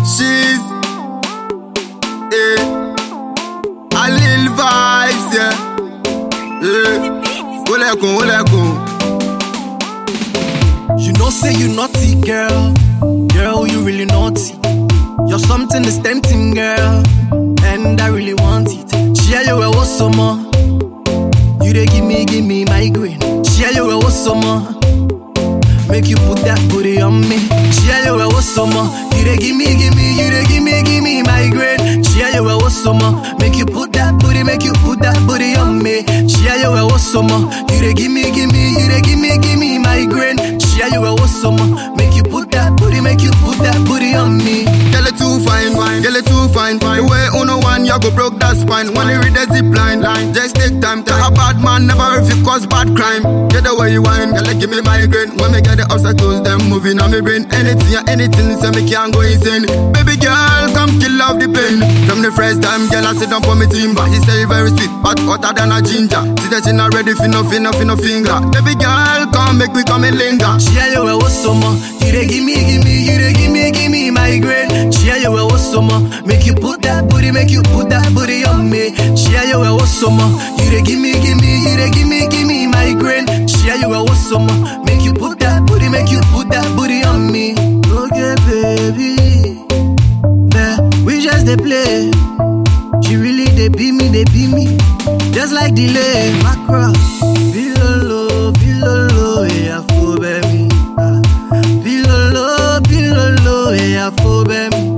She's a little vibes, Olekun. You know say you naughty, girl. Girl, you really naughty. You're something that's tempting, girl, and I really want it. Share you a summer. You dey give me migraine. Share you a summer. Make you put that booty on me. Share you a summer. You dey give me migraine. Share you a summer. Make you put that booty on me. Share you a summer. You dey give me migraine. Share you a summer. Make you put that booty on me. Girl, it too fine, girl, it too fine. The way uno one, you go broke that spine. When you read the zip line, just take time. Tell a bad man never if you cause bad crime. Get the way you whine, girl, give me migraine. When me get the obstacles, them moving on me brain. Anything, so me can't go insane. Baby girl, come kill off the pain. From the first time, girl, I sit down for me timber. She say very sweet, but hotter than a ginger. She said she not ready for no finger. Baby girl, come make me come and linger. Share you a summer. You dey give me migraine. Share you a summer. Make you put that booty on me. Share you a summer. You dey give me migraine. Share you a summer. Make you put that booty on me. Okay, baby. We just dey play. She really dey beat me. Just like delay, macro. Pilolo, yeah, for baby. Pilolo, yeah, for baby.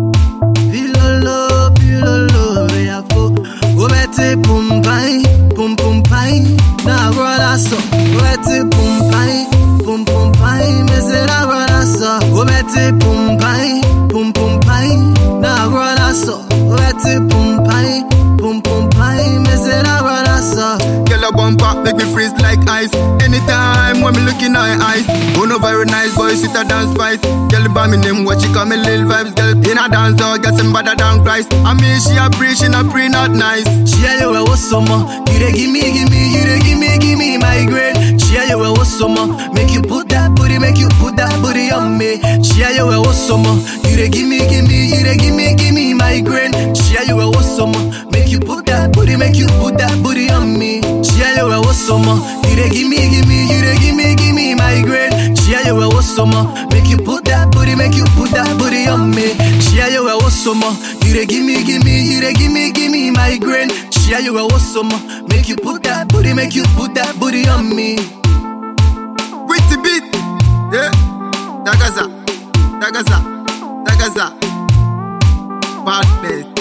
Pilolo, yeah, for. Go bete pum pai, na rola so. Go bete pum pai, me se na rola so. Go bete pum pai, na rola so. Go bete pum pai, me se na rola so. Girl, a bumper make me freeze like ice. Anytime when me look in her eyes. Oh no, very nice boy, sweeter than spice. Girl, by me name, what she call me Lil Vibes. Girl, in a dance, girl, get some better than Christ. I mean, she a pre, not nice. Share you a summer. You dey give me migraine. Share you a summer. Make you put that booty on me. Share you a summer. You dey give me migraine. Share you a summer. Make you put that booty on me. Share you a summer. You dey give me migraine. Share you a summer. Make you put that booty on me. Share you a summer. You dey give me migraine. Share you a summer. Make you put that booty on me. With the beat, yeah. Dagaza, badness.